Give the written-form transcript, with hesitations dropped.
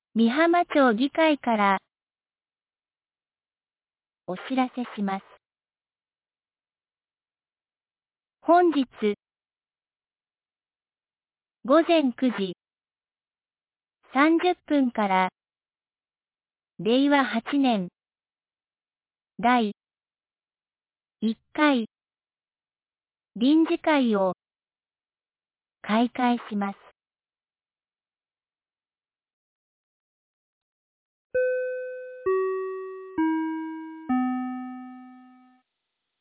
美浜町議会からお知らせします。本日午前9時30分から令和8年第1回臨時会を開会します。